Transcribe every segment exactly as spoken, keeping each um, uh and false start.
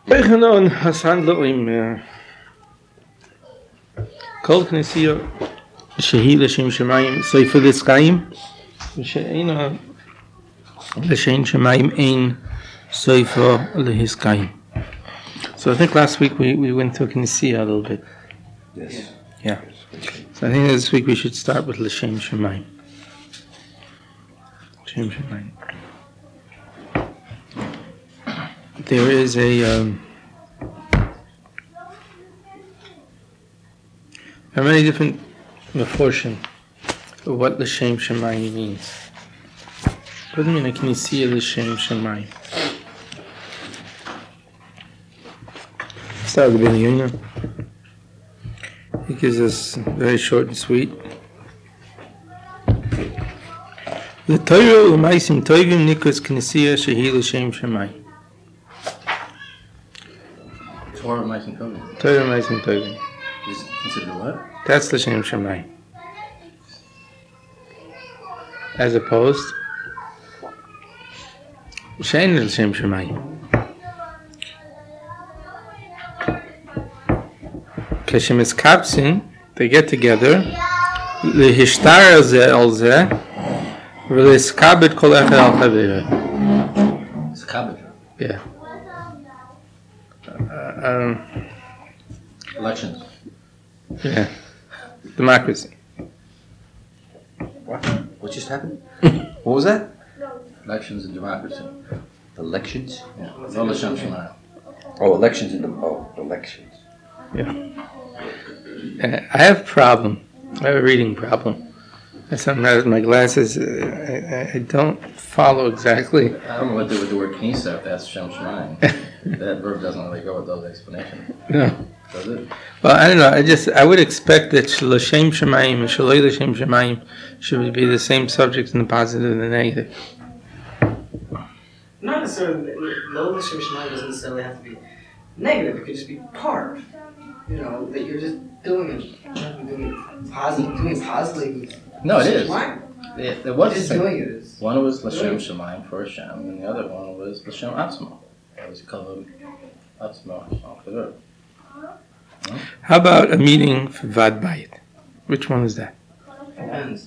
Beginnen has handelen im Kol Knessia Shehi L'Shem Shemayim Sefer L'Schaim She'ena L'Shem Shemayim Ein Sefer L'Schaim. So I think last week we, we went through Knessia a little bit. Yes. Yeah. So I think this week we should start with L'Shem Shemayim. L'Shem Shemayim. There is a um, there are many different meforshim of what L'Shem Shemayim means. What do you mean? Can you see L'Shem Shemayim? Start with the beginning. He gives us very short and sweet. The Torah u'maisim tovim nikos Knessia shehi L'Shem Shemayim. Torah u'maisim tovim. Torah u'maisim tovim. Is it considered what? That's L'Shem Shemayim. As opposed, she'en L'Shem Shemayim. Keshem is kapsin, they get together. Lehishtar zeh al zeh, v'leskabed kol echad al chaverah. It's a cabbage. Yeah. Uh, um, Elections. yeah. Democracy. What? What just happened? What was that? Elections and democracy. Elections? Yeah. No L'Shem Shemayim. Oh, elections in the oh elections. Yeah. Uh, I have a problem. I have a reading problem. Sometimes my glasses, uh, I, I don't follow exactly. I don't know what to do with the word Knisa if that's Shem Shemayim. That verb doesn't really go with those explanations. No. Does it? Well, I don't know. I just I would expect that L'Shem Shemayim and Shaloi L'Shem Shemayim should be the same subjects in the positive and the negative. Not necessarily. Lo L'Shem Shemayim doesn't necessarily have to be negative. It could just be part. You know, that you're just doing it, doing it positive, doing it positively. No, it is. Why? It, it was Just the same. doing it is. One was L'Shem Shemayim for Hashem, and the other one was L'Shem Atzmo. That was called Atzmo. Atzmo. How about a meeting for Vad Bayit? Which one is that? Depends.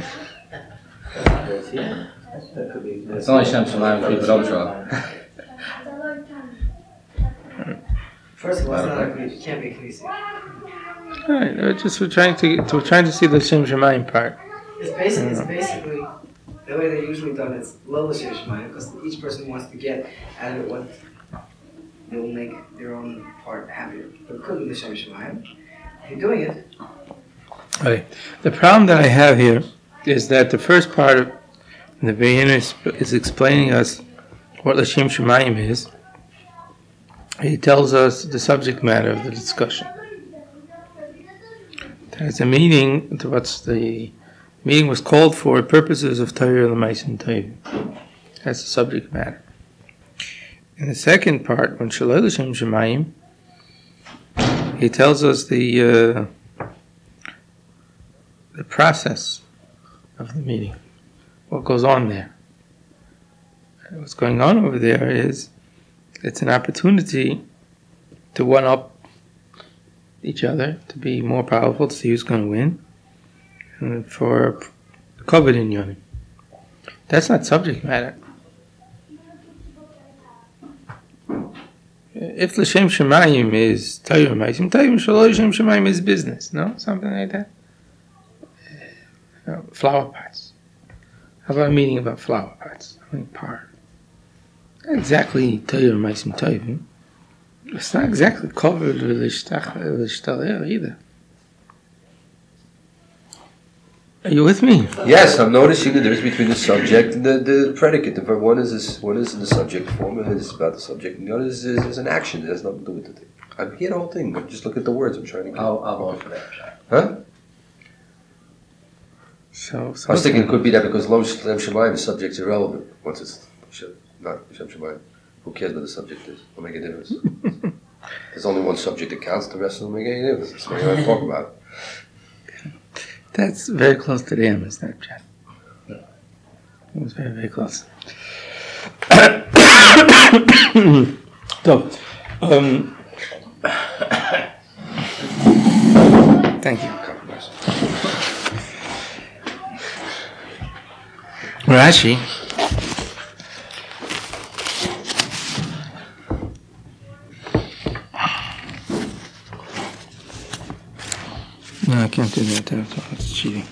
Yeah. That could be. It's only Shem Shemayim if people don't show up. First of all, it's not a, it can't be a Knesset. All right, we're just we're trying to we're trying to see the L'Shem Shemayim part. It's basically, it's basically the way they're usually done. It's Lo L'Shem Shemayim because each person wants to get out of it what they will make their own part happier. But it could be L'Shem Shemayim. If you're doing it. Okay. The problem that I have here is that the first part of the beginning is, is explaining us what L'Shem Shemayim is. He tells us the subject matter of the discussion. There's a meeting. What's the meeting was called for purposes of Torah L'Maisim Tovim. That's the subject matter. In the second part, when Shaloi L'Shem Shemayim, he tells us the uh, the process of the meeting, what goes on there. And what's going on over there is it's an opportunity to one-up each other, to be more powerful, to see who's going to win, and for covered in Yonim. That's not subject matter. If L'Shem Shemayim is Torah Maisim Tovim, Shaloi L'Shem Shemayim is business, no? Something like that. Uh, flower pots. How about a meeting about flower pots? I mean, part. Not exactly Torah Maisim Tovim. It's not exactly covered with L'Shtaler either. Are you with me? Yes, I'm noticing the difference between the subject and the, the predicate. The verb one is this, one is in the subject form and it's about the subject, and the other is, is, is an action. It has nothing to do with the thing. I'm here the whole thing. But just look at the words. I'm trying to get. I'll, I'll vote for that. Huh? So, so I was thinking it could be that because Lo L'Shem Shemayim, the subject's irrelevant. Once it's not L'Shem Shemayim, who cares what the subject is? It'll make a difference. There's only one subject that counts. The rest don't make any difference. That's what I talk about. That's very close to the end, isn't it, Chad? It was very, very close. So, Um, thank you. Rashi. No, I can't do that. That's cheating.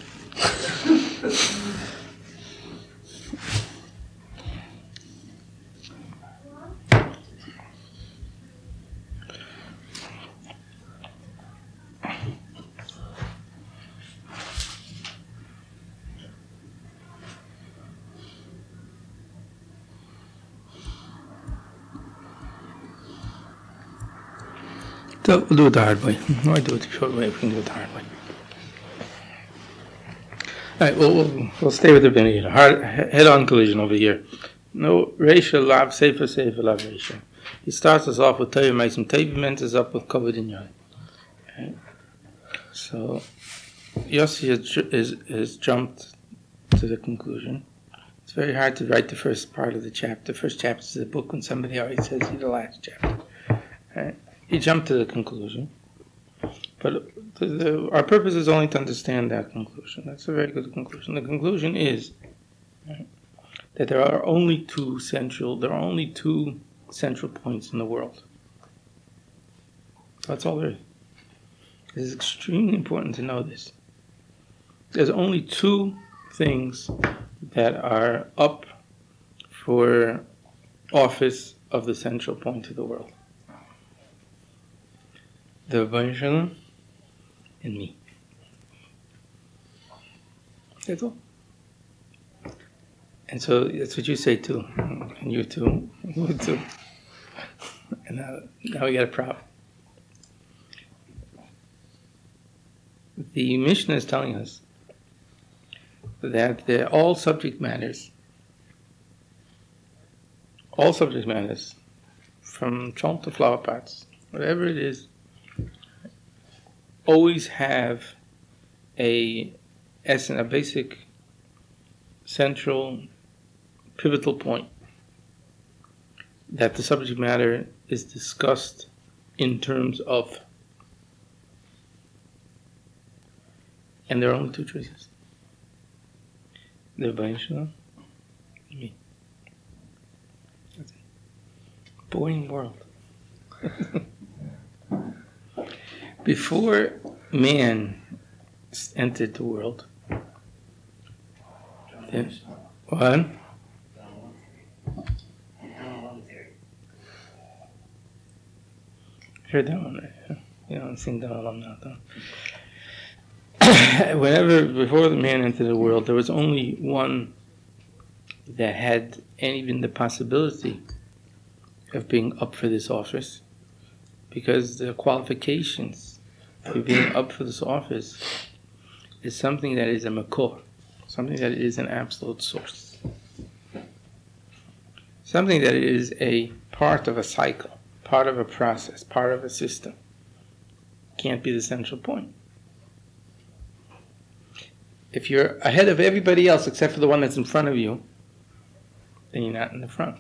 So we'll do it the hard way. Why do it the short way? We can do it the hard way. All right, well, we'll, we'll stay with the Benny. Hard head-on collision over here. No, Reisha, Lav, Sefer, Sefer, Lav, Reisha. He starts us off with Teiv Meisim. Teiv mentions up with Kovod in Yod. Okay. So, Yossi has, is, has jumped to the conclusion. It's very hard to write the first part of the chapter. The first chapter of the book when somebody already says the last chapter. Right? He jumped to the conclusion. But the, the, our purpose is only to understand that conclusion. That's a very good conclusion. The conclusion is right, that there are only two central, there are only two central points in the world. That's all there is. It is extremely important to know this. There's only two things that are up for office of the central point of the world. The Rebbeinu Shalom and me. That's all. And so that's what you say too. And you too. You too. And now, now we got a problem. The Mishnah is telling us that the, all subject matters, all subject matters, from chalk to flower pots, whatever it is, always have a essence, a basic, central, pivotal point that the subject matter is discussed in terms of. And there are only two choices. The Rebbeinu Shalom, me. That's it. Boring world. Before man entered the world, then, what? Heard that one, right? You don't sing that one now, though. Whenever, before the man entered the world, there was only one that had even the possibility of being up for this office, because the qualifications for being up for this office is something that is a makor, something that is an absolute source, something that is a part of a cycle, part of a process, part of a system. Can't be the central point. If you're ahead of everybody else except for the one that's in front of you, then you're not in the front.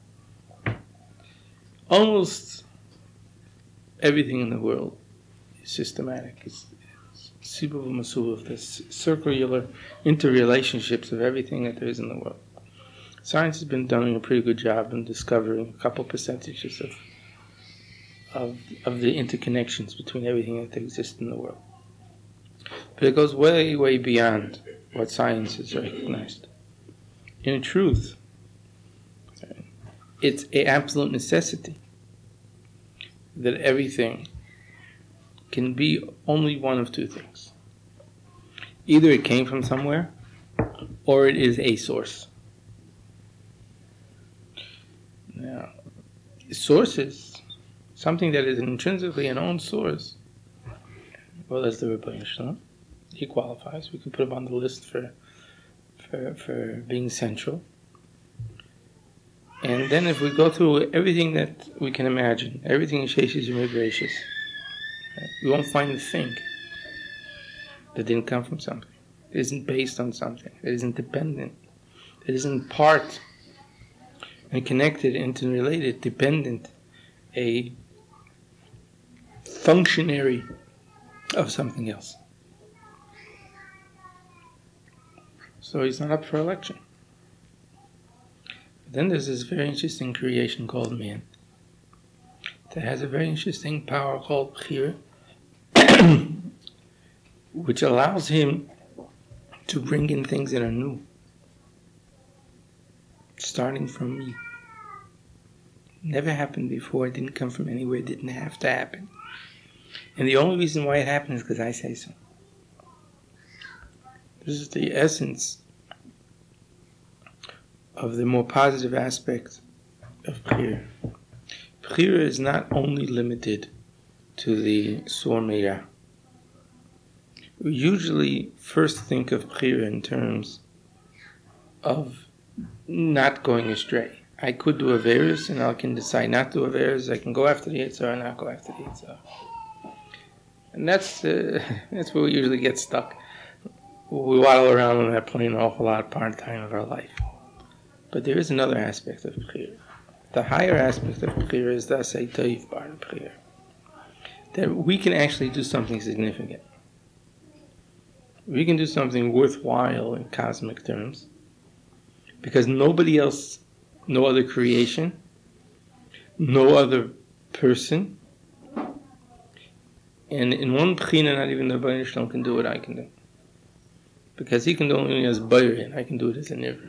Almost everything in the world is systematic. It's sibub masubov, the circular interrelationships of everything that there is in the world. Science has been doing a pretty good job in discovering a couple percentages of of of the interconnections between everything that exists in the world. But it goes way, way beyond what science has recognized. In truth, it's an absolute necessity that everything can be only one of two things. Either it came from somewhere, or it is a source. Now, sources, something that is intrinsically an own source, well, as the Rebbeinu Shalom, he qualifies. We can put him on the list for, for, for being central. And then if we go through everything that we can imagine, everything in Sheshis and Migracious, right, we won't find a thing that didn't come from something. It isn't based on something. It isn't dependent. It isn't part and connected, interrelated, dependent, a functionary of something else. So he's not up for election. Then there's this very interesting creation called man that has a very interesting power called Bechira, which allows him to bring in things that are new, starting from me. Never happened before, it didn't come from anywhere, it didn't have to happen. And the only reason why it happened is because I say so. This is the essence of the more positive aspect of Bechira. Bechira is not only limited to the Sor Meirah. We usually first think of Bechira in terms of not going astray. I could do Averis and I can decide not to do Averis. I can go after the Yetzer Hara and not go after the Yetzer Hara. And that's, uh, that's where we usually get stuck. We waddle around on that plane an awful lot part time of our life. But there is another aspect of Bechira. The higher aspect of Bechira is the Asay Toiv part of Bechira. That we can actually do something significant. We can do something worthwhile in cosmic terms. Because nobody else, no other creation, no other person, and in one Bechina, not even the Rebbeinu Shalom can do what I can do. Because he can do it only as Bayer, and I can do it as a Nivra.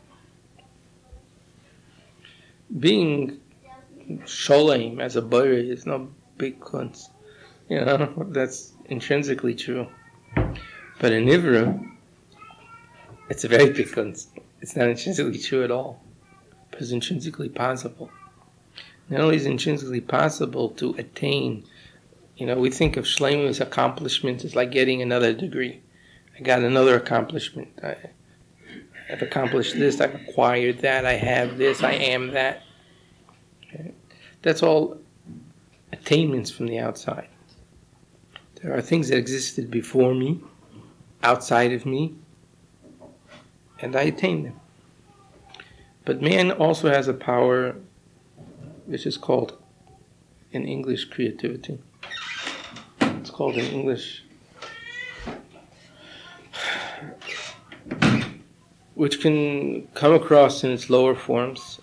Being Sholem as a Bayer is no big kunst. You know, that's intrinsically true. But a Nivra, it's a very big kunst. It's not intrinsically true at all. But it's intrinsically possible. Not only is it intrinsically possible to attain, you know, we think of Shleimus accomplishment as like getting another degree. I got another accomplishment. I, I've accomplished this, I've acquired that, I have this, I am that. Okay. That's all attainments from the outside. There are things that existed before me, outside of me, and I attain them. But man also has a power which is called, in English, creativity. It's called in English, which can come across in its lower forms.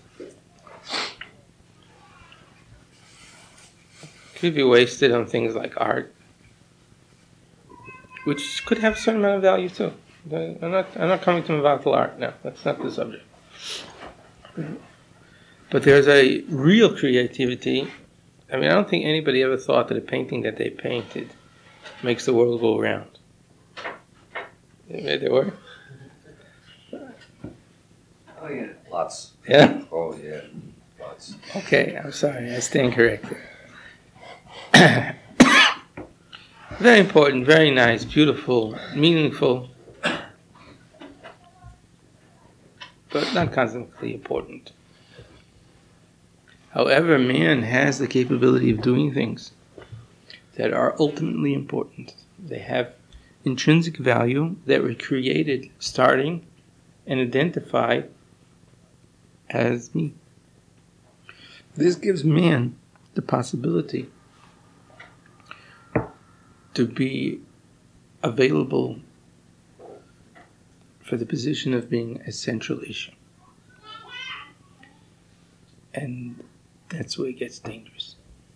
Could be wasted on things like art, which could have a certain amount of value too. I'm not, I'm not coming to Mavatal art now. That's not the subject. But there's a real creativity. I mean, I don't think anybody ever thought that a painting that they painted makes the world go round. They made it work. Oh, yeah. Lots. Yeah? Oh, yeah. Lots. Okay, I'm sorry. I stand corrected. Very important, very nice, beautiful, meaningful, but not constantly important. However, man has the capability of doing things that are ultimately important. They have intrinsic value that were created, starting and identified as me. This gives man the possibility to be available for the position of being a central issue. And that's where it gets dangerous.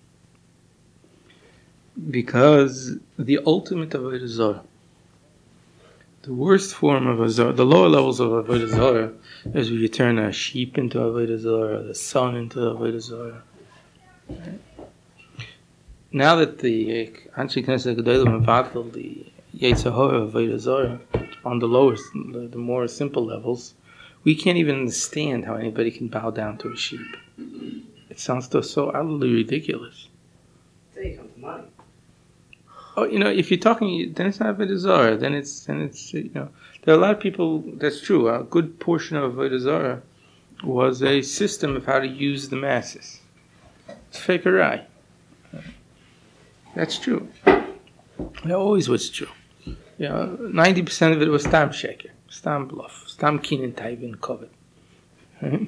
Because the ultimate of Avodah Zarah, the worst form of Avodah Zarah, the lower levels of Avodah Zarah, is where you turn a sheep into Avodah Zarah, the sun into Avodah Zarah. Right? Now that the Anshe Knesset Gedolim Mevatel, the Yetzer Hara of Avodah Zarah, on the lowest, the, the more simple levels, we can't even understand how anybody can bow down to a sheep. It sounds so, so utterly ridiculous. Then you come to money. Oh, you know, if you're talking, then it's not Avodah Zarah. Then it's, then it's, you know, there are a lot of people. That's true. A good portion of Avodah Zarah was a system of how to use the masses. It's fakerai. That's true. It always was true. You know, ninety percent of it was stam sheker, stam bluff, stam kinin taivin kovet. Right?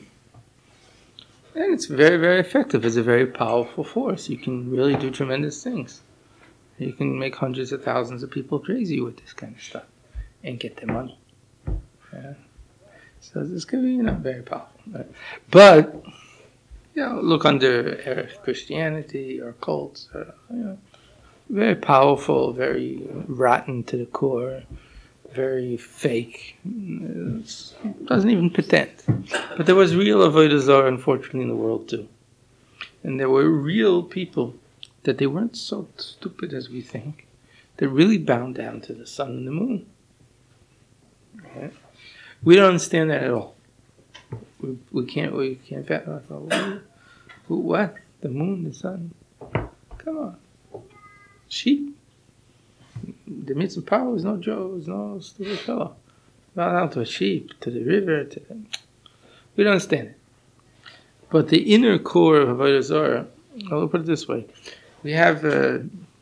And it's very, very effective. It's a very powerful force. You can really do tremendous things. You can make hundreds of thousands of people crazy with this kind of stuff and get their money. Yeah. So this could be, you know, very powerful. Right? But, you know, look under Christianity or cults, or, you know, very powerful, very rotten to the core, very fake. It doesn't even pretend. But there was real Avodah Zarah, unfortunately, in the world too. And there were real people that they weren't so stupid as we think. They're really bound down to the sun and the moon. Right? We don't understand that at all. We, we can't. We can't. Who? What? The moon, the sun? Come on. Sheep. The mitzvah power is no Joe. Is no stupid fellow. Not down to a sheep, to the river. To the, we don't understand it. But the inner core of Avodah Zarah, I'll put it this way: we have. Uh,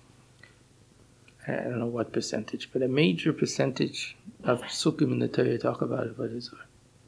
I don't know what percentage, but a major percentage of psukim in the Torah talk about Avodah Zarah.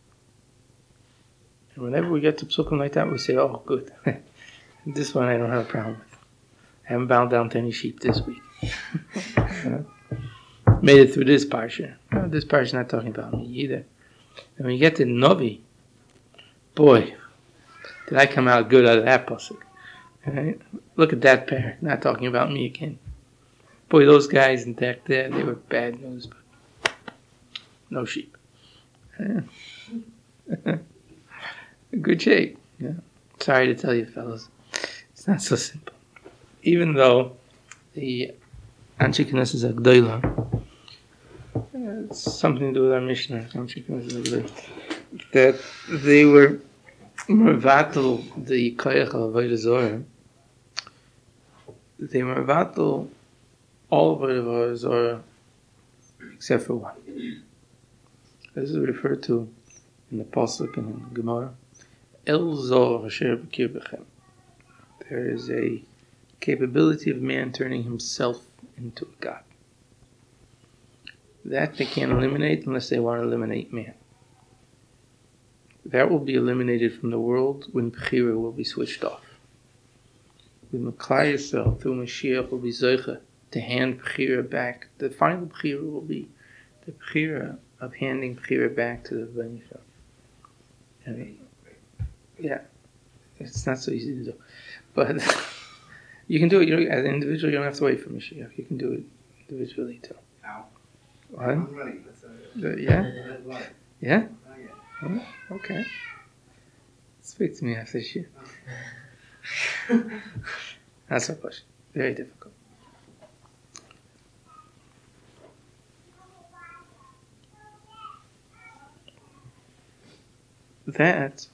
And whenever we get to psukim like that, we say, oh, good. This one I don't have a problem with. I haven't bowed down to any sheep this week. You know? Made it through this parsha. No, this parsha is not talking about me either. And when you get to Novi, boy, did I come out good out of that pasuk. Right? Look at that pair, not talking about me again. Boy, those guys in back there, they were bad news, but no sheep. Yeah. Good shape. Yeah. Sorry to tell you, fellas, it's not so simple. Even though the Anshe Knesset Agdoila, it's something to do with our Mishnah, Anshe Knesset Agdoila, that they were mervatel the koyach of Avodah Zarah. They were mervatel all of Avodah Zarah except for one. This is referred to in the pasuk and in Gemara. El Zor Asher B'kir Bechem. There is a capability of man turning himself into a god. That they can't eliminate unless they want to eliminate man. That will be eliminated from the world when Bechira will be switched off. When Maklai Yisrael through Mashiach will be Zoicha to hand Bechira back. The final Bechira will be the Bechira of handing Bechira back to the Ben Yisrael. And yeah, it's not so easy to do. But you can do it. You know, as an individual, you don't have to wait for Mashiach. You can do it individually too. Ow. What? I'm ready. That's a, Uh, yeah? Yeah? Not yet. Oh, okay. Speak to me after Shia. Not so much. Very difficult. That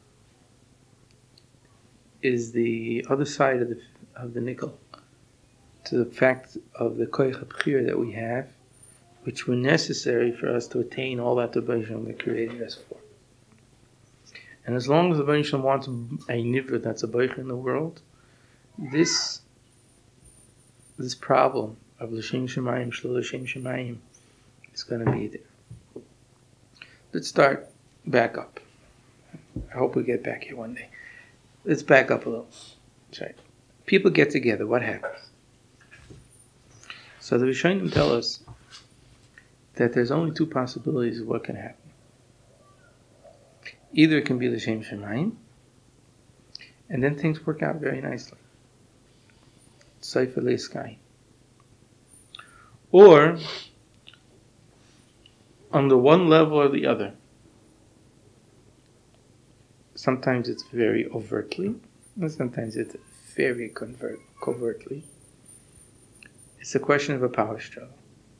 is the other side of the of the nickel to the fact of the koyach b'chira that we have, which were necessary for us to attain all that the Rebbeinu Shalom created us for. And as long as the Rebbeinu Shalom wants a nivra that's a boich in the world, this this problem of l'shem shemayim shlo l'shem shemayim is going to be there. Let's start back up. I hope we get back here one day. Let's back up a little. That's right. People get together. What happens? So the Rishonim tell us that there's only two possibilities of what can happen. Either it can be l'shem shemayim, and then things work out very nicely. Seifer le'skai. Or, on the one level or the other, sometimes it's very overtly, and sometimes it's very convert, covertly. It's a question of a power struggle.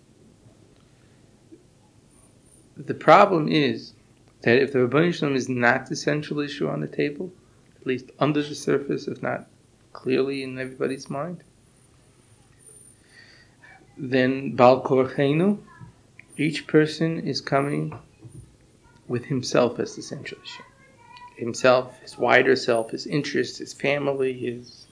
The problem is that if the Rebbeinu Shalom is not the central issue on the table, at least under the surface, if not clearly in everybody's mind, then Bal Korchenu, each person is coming with himself as the central issue. Himself, his wider self, his interests, his family, his...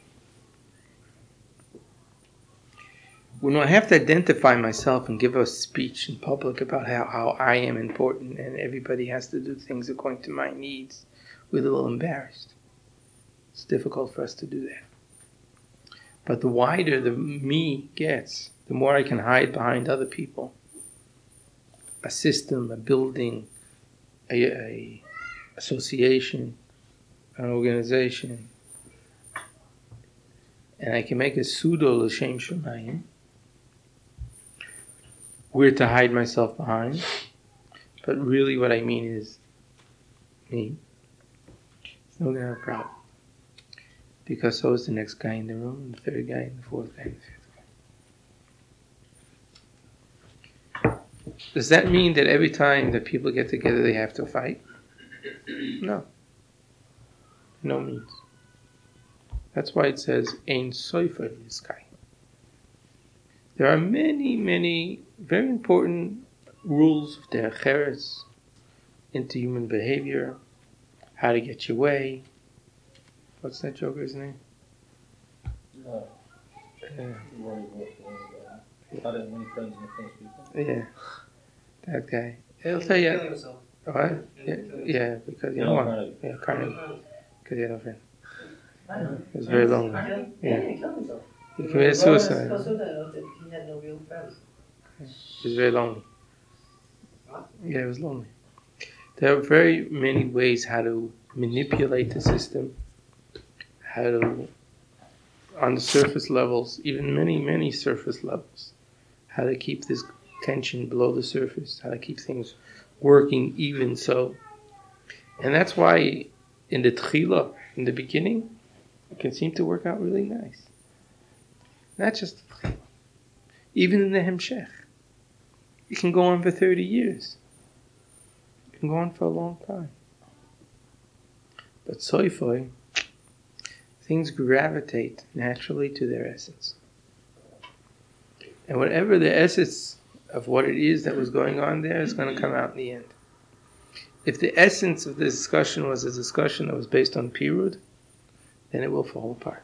When I have to identify myself and give a speech in public about how, how I am important and everybody has to do things according to my needs, we're a little embarrassed. It's difficult for us to do that. But the wider the me gets, the more I can hide behind other people. A system, a building, a, a association, an organization. And I can make a pseudo l'shem shamayim, where to hide myself behind. But really what I mean is me. It's not going to have a problem. Because so is the next guy in the room, the third guy, and the fourth guy, and the fifth guy. Does that mean that every time that people get together they have to fight? No. No means. That's why it says, Ein Sofer Yiskai. There are many, many very important rules of derech eretz into human behavior, how to get your way. What's that joker's name? No. Uh, How to win friends and friends people. yeah, that guy. He'll tell you. Kill yourself. What? Yeah, yeah, because you No, don't want. Carnegie. Yeah, Carnegie. Because he had no friend. He was very lonely. Yeah, he killed himself. He committed suicide. He had no real friends. He was very lonely. Yeah, he was lonely. There are very many ways how to manipulate the system, how to, on the surface levels, even many, many surface levels, how to keep this tension below the surface, how to keep things working even so. And that's why in the tchila, in the beginning, it can seem to work out really nice. Not just the tchila. Even in the hemshech. It can go on for thirty years. It can go on for a long time. But soifoi, things gravitate naturally to their essence. And whatever the essence of what it is that was going on there is going to come out in the end. If the essence of the discussion was a discussion that was based on pirud, then it will fall apart.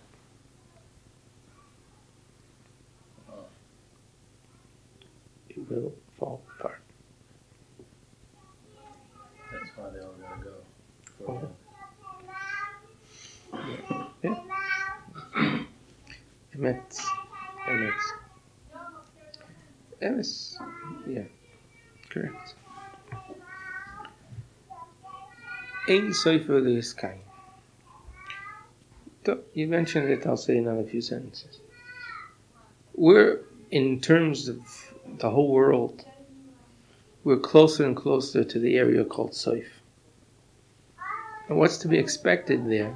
It will fall apart. That's why they all gotta go. Oh. Emet. Emet. Emes. Yeah. Correct. Ein Sofer Yiskai. You mentioned it, I'll say another few sentences. We're, in terms of the whole world, we're closer and closer to the area called Soif. And what's to be expected there?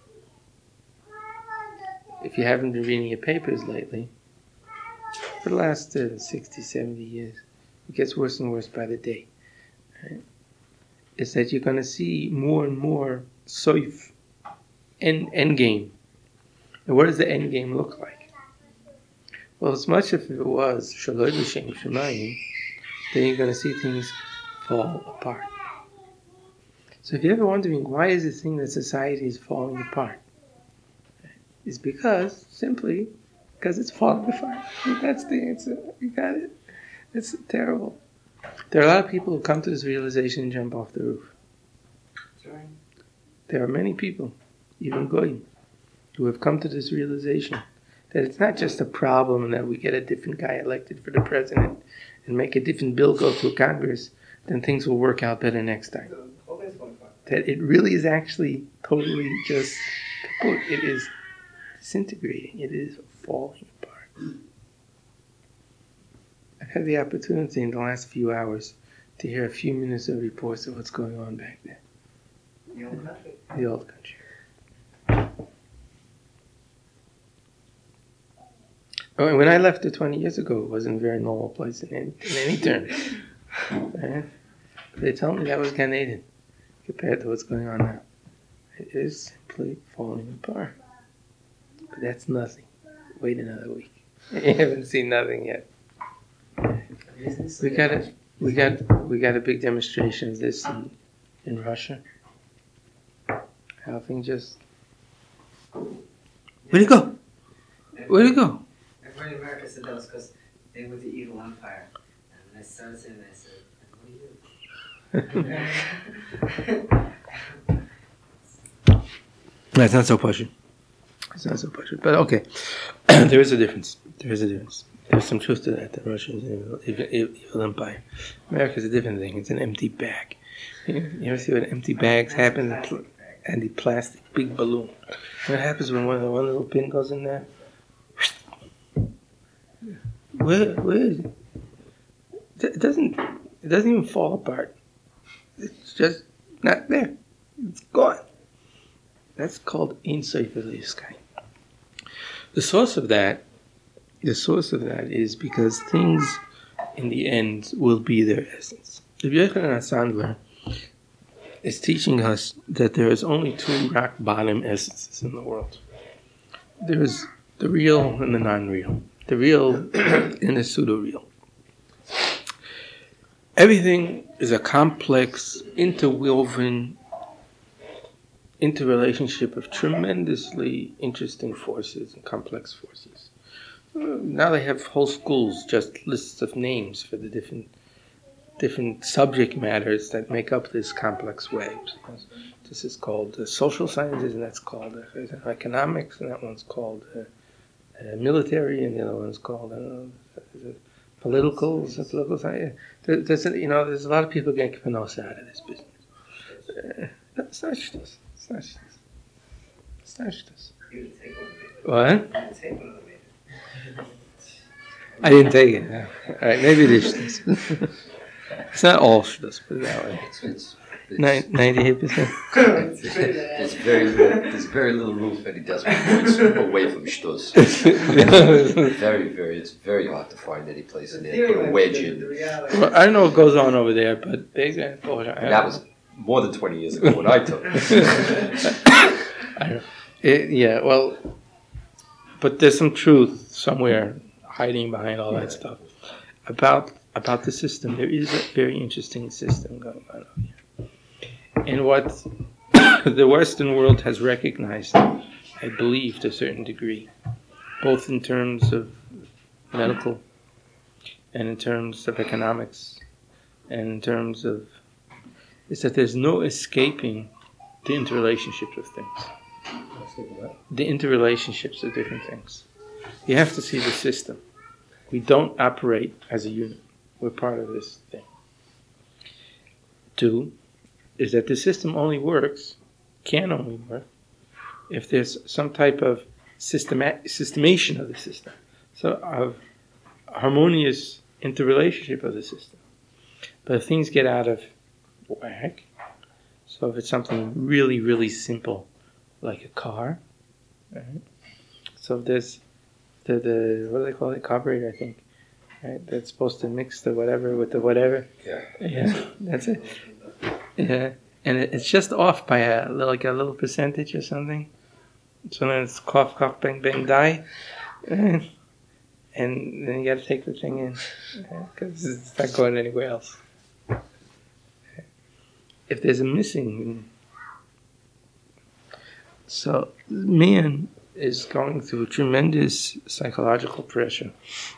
If you haven't been reading your papers lately, for the last uh, sixty, seventy years, it gets worse and worse by the day. Right? Is that you're going to see more and more soif end, end game. And what does the end game look like? Well, as much as it was shaloi l'shem shamayim, then you're going to see things fall apart. So if you're ever wondering why is this thing that society is falling apart, it's because, simply, because it's falling apart. That's the answer. You got it? It's terrible. There are a lot of people who come to this realization and jump off the roof. Sorry. There are many people, even goyim, who have come to this realization that it's not just a problem that we get a different guy elected for the president and make a different bill go through Congress, then things will work out better next time. The whole thing's falling apart. That it really is actually totally just kaput. It is disintegrating. It is falling apart. I've had the opportunity in the last few hours to hear a few minutes of reports of what's going on back there. The old country. The old country. Oh, and when I left it twenty years ago, it wasn't a very normal place in any, in any terms. Right? They told me that was Gan Eden compared to what's going on now. It is simply falling apart. But that's nothing. Wait another week. You haven't seen nothing yet. We got a we got we got a big demonstration of this in, in Russia. How things just where'd it go? Where'd it go? Everybody in America said that was because they were the evil empire. And when I started saying that, I said, what are you? That's not so pushy. It's not so much. But okay, there is a difference. There is a difference. There's some truth to that. That Russia is an evil, evil, evil empire. America is a different thing. It's an empty bag. You, you ever see what empty bags happen? And the plastic big balloon. What happens when one, one little pin goes in there? Where, where is it? It doesn't. It doesn't even fall apart. It's just not there. It's gone. That's called Ein Sof Sky. The source of that, the source of that is because things, in the end, will be their essence. The Yochanan HaSandler is teaching us that there is only two rock bottom essences in the world. There is the real and the non-real. The real and the pseudo-real. Everything is a complex, interwoven interrelationship of tremendously interesting forces and complex forces. Now they have whole schools, just lists of names for the different different subject matters that make up this complex web. This is called uh, social sciences, and that's called uh, economics, and that one's called uh, uh, military, and the other one's called uh, political, political science. There, there's, a, you know, there's a lot of people getting Kpanos out of this business. Uh, it's not shtus. It's not shtus. It's not shtus. What? I didn't take it. No. All right, maybe it is shtus. It's not all shtus, put it that way. It's, it's, it's, ninety-eight percent. There's very little, there's very little room for any decimal points away from shtus. Very, very, it's very hard to find any place in there. Put a wedge in. Well, I don't know what goes on over there, but they got. And that was more than twenty years ago when I took it. I don't, it, yeah, well, but there's some truth somewhere hiding behind all that stuff about about the system. There is a very interesting system going on over here, and what the Western world has recognized, I believe, to a certain degree, both in terms of medical and in terms of economics and in terms of, is that there's no escaping the interrelationships of things. The interrelationships of different things. You have to see the system. We don't operate as a unit. We're part of this thing. Two, is that the system only works, can only work, if there's some type of systema- systemation of the system. So of harmonious interrelationship of the system. But if things get out of whack, so if it's something really, really simple, like a car, right? So if there's the, the, what do they call it, carburetor, I think, right? That's supposed to mix the whatever with the whatever. Yeah. Yeah, that's it. Yeah, and it, it's just off by a like a little percentage or something. So then it's cough, cough, bang, bang, die. And, and then you got to take the thing in, because it's not going anywhere else. If there's a missing, so man is going through tremendous psychological pressure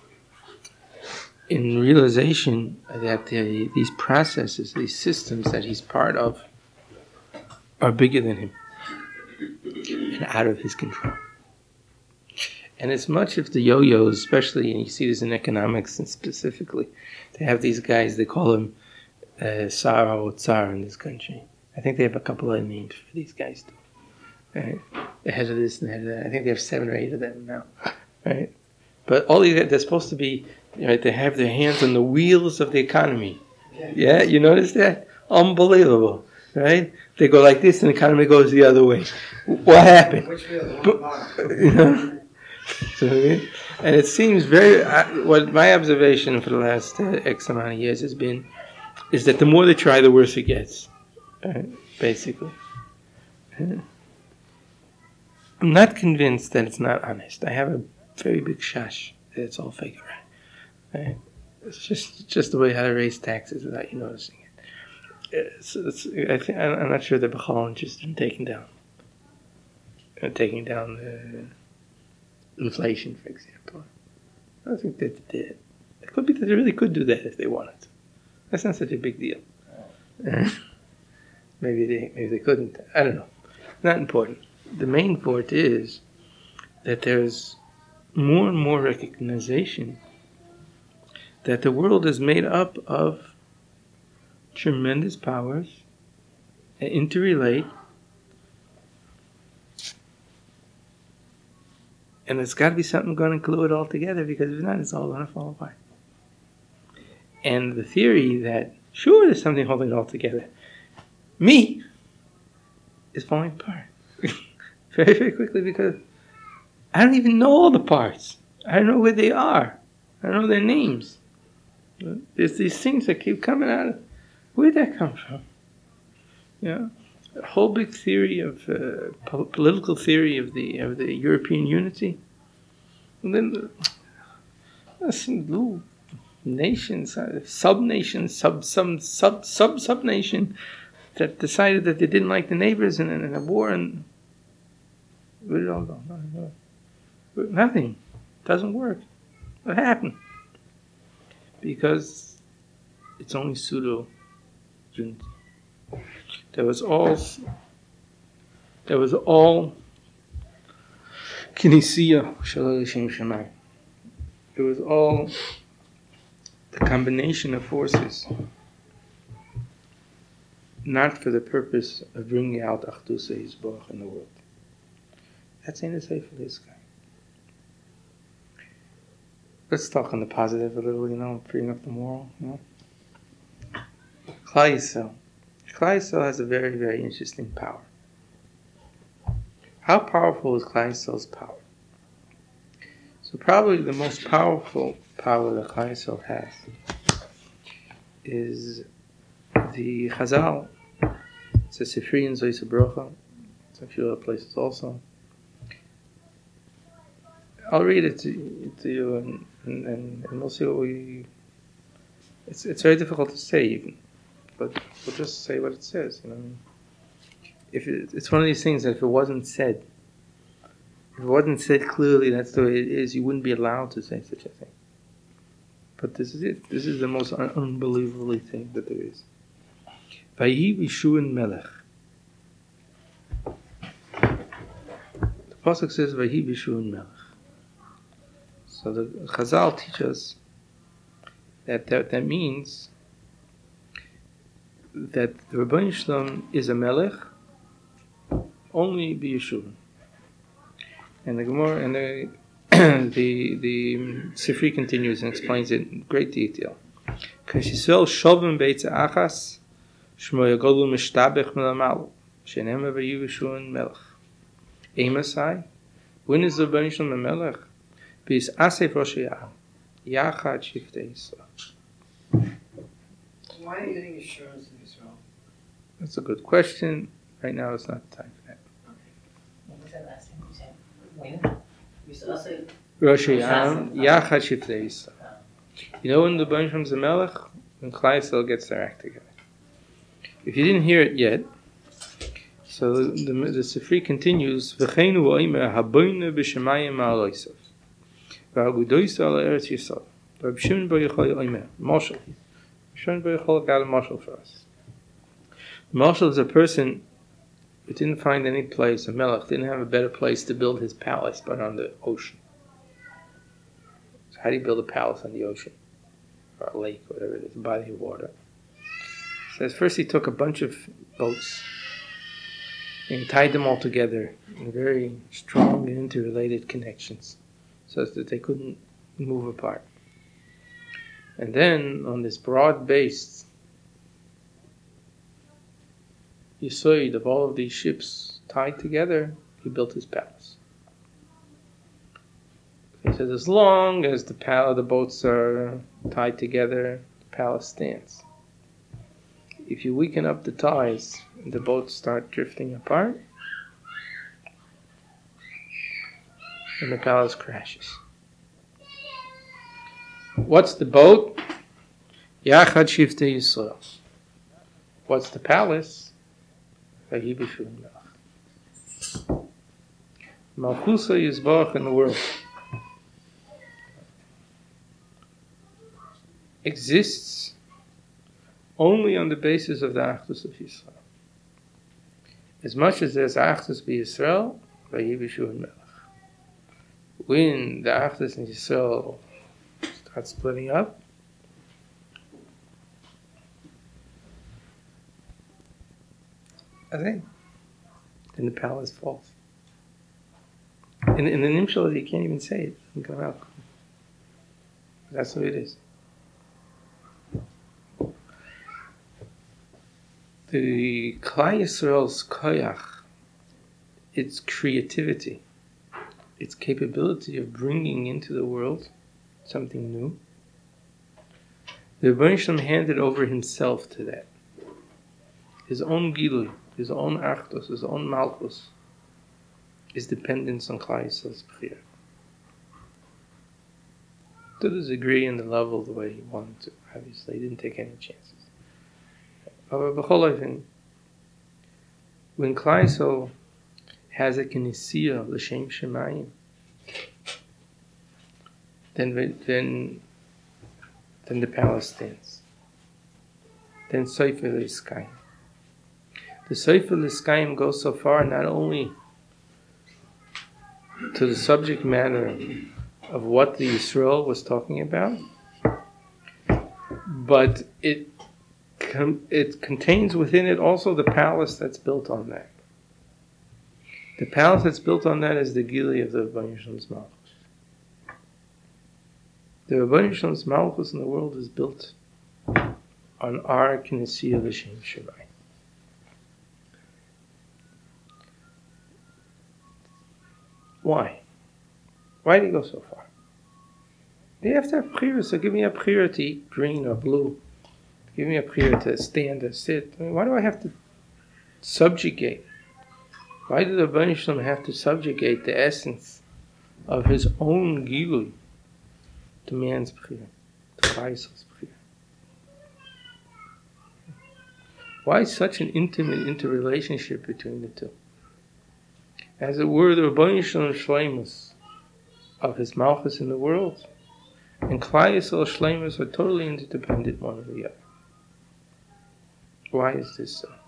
in realization that the, these processes, these systems that he's part of, are bigger than him and out of his control. And as much of the yo-yos, especially, and you see this in economics and specifically, they have these guys, they call them uh, Sar or Tsar in this country. I think they have a couple of names for these guys too. Right? The head of this and the head of that. I think they have seven or eight of them now. Right? But all these, they're supposed to be, right, they have their hands on the wheels of the economy. Yeah, you notice that? Unbelievable. Right? They go like this and the economy goes the other way. What happened? Which wheel? You know? So, and it seems very, uh, what my observation for the last uh, X amount of years has been, is that the more they try, the worse it gets. Right? Basically. Yeah. I'm not convinced that it's not honest. I have a very big shash that it's all fake. Right? It's just just the way how to raise taxes without you noticing it. It's, it's, I think, I'm not sure that Bechal interested in taking down, uh, taking down the inflation, for example. I don't think that they did. It could be that they really could do that if they wanted to. That's not such a big deal. Uh, maybe they maybe they couldn't. I don't know. Not important. The main point is that there's more and more recognition that the world is made up of tremendous powers that interrelate, and there's got to be something going to glue it all together, because if not, it's all going to fall apart. And the theory that, sure, there's something holding it all together, me, is falling apart very, very quickly, because I don't even know all the parts. I don't know where they are. I don't know their names. There's these things that keep coming out of, where'd that come from? Yeah, a whole big theory of uh, po- political theory of the of the European unity, and then uh, some little nations, uh, sub nations, sub some sub sub sub nation that decided that they didn't like the neighbors, and in a war, and where did it all go? Nothing. Doesn't work. What happened? Because it's only pseudo unity. There was all, there was all Kinesiya Shalal Shem Shemai. It was all the combination of forces, not for the purpose of bringing out Achdus Yisborach in the world. That's in the Sefer this guy. Let's talk on the positive a little, you know, bring up the moral, you know. Klal Yisrael. Klal Yisrael has a very, very interesting power. How powerful is Klal Yisrael's power? So probably the most powerful power that Klal Yisrael has is the Chazal. It's a Sifri in Zois Brocha. It's a few other places also. I'll read it to, to you, and, and, and we'll see what we... It's it's very difficult to say even, but we'll just say what it says. You know, if it, it's one of these things that if it wasn't said, if it wasn't said clearly, that's the way it is, you wouldn't be allowed to say such a thing. But this is it. This is the most un- unbelievably thing that there is. Vayi Yeshua Melech. The pasuk says Vayi Yeshua Melech. So the Chazal teach us that that, that means that the Rebbeinu Shalom is a Melech only by Yeshua. And the Gemara and the the the Sifri continues and explains it in great detail. Kashisol Shovim Beitz Achas Shmo Yagolu Mishtabech Melamal Shenem Vayu Yeshua Melech. Emasai. When is the Rebbeinu Shalom a Melech? Bis Asef Rosh Yachad Yachad Shiftei Yisrael. Why are you getting assurance in Israel? That's a good question. Right now, it's not the time for that. What was that last thing you said? When? You said also. Rosh Yachad Yachad Shiftei Yisrael. You know when the Rebbeinu Shalom is a Melech? When Klal Yisrael gets their act together. If you didn't hear it yet, so the, the, the Sifri continues, V'cheinu v'oimer haboyne b'shemayim ha'aloisav. V'agudoysa ala Eretz Yisrael. Rabbi Shimon bar Yochai oimer. Mashal. Shimon bar Yochai got a mashal for us. Mashal is a person who didn't find any place, a melech, didn't have a better place to build his palace but on the ocean. So how do you build a palace on the ocean? Or a lake, whatever it is, a body of water. So first he took a bunch of boats and tied them all together in very strong and interrelated connections so that they couldn't move apart. And then on this broad base, Yisoid of all of these ships tied together, he built his palace. He says as long as the pal- the boats are tied together, the palace stands. If you weaken up the ties and the boats start drifting apart, and the palace crashes. What's the boat? Yachad Shiftei Yisrael. What's the palace? Vayi B'Shul Melech. Malchusa Yisborach in the world exists only on the basis of the Achdus of Yisrael. As much as there's Achdus by Yisrael, Vayi B'Shul Melech. when the Achdus in Yisrael starts splitting up, I think, then the palace falls. In, in the Nimshal, you can't even say it. It doesn't come out. That's what it is. The Klal Yisrael's koyach, its creativity, its capability of bringing into the world something new, the Rebbeinu Shalom handed over himself to that. His own Gilui, his own Achdus, his own Malchus, his dependence on Klal Yisrael's Bechira. To the degree and the level the way he wanted to. Obviously, he didn't take any chances. However, when Klal Yisrael has a Knessia of L'Shem Shemayim, then then then the palace stands. Then Sefer L'Iskayim. The Sefer L'Iskayim goes so far not only to the subject matter of what the Yisrael was talking about, but it com- it contains within it also the palace that's built on that. The palace that's built on that is the Gili of the Rebbeinu Shalom's Malchus. The Rebbeinu Shalom's Malchus in the world is built on our Knessia L'Shem Shemayim. Why? Why did he go so far? You have to have bechira, so give me a bechira to eat green or blue. Give me a bechira to stand or sit. I mean, why do I have to subjugate? Why did the Rebbeinu Shalom have to subjugate the essence of his own gilui to man's bechira, to Klal Yisrael's bechira? Why such an intimate interrelationship between the two? As it were, the Rebbeinu Shalom shleimus of his Malchus in the world, and Klal Yisrael shleimus are totally interdependent one of the other. Why is this so?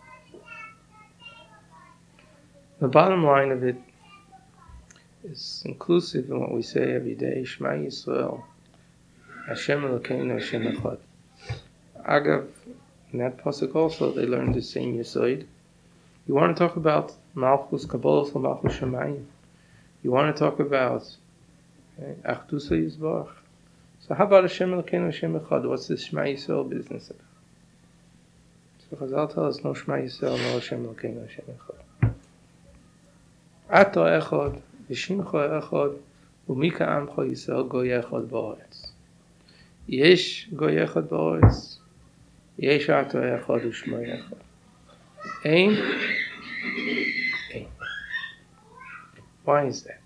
The bottom line of it is inclusive in what we say every day: Shema Yisrael, Hashem Elokeinu, Hashem Echad. Agav, in that pasuk also they learned the same Yesod. You want to talk about Malchus Kabbalah Malchus Shemayim. You want to talk about Achdus Yisbarach. So how about Hashem Elokeinu Hashem Echad? What's this Shema Yisrael business about? So Chazal tell us no Shema Yisrael, no Hashem Elokeinu Hashem Echad. Ato Echad, V'shimcha Echad, U'mika Amcha Yisrael Goy Echad Ba'aretz. Yesh Goy Echad Ba'aretz. Yesh Ato Echad U'shmo Echad. Aim. Aim. Why is that?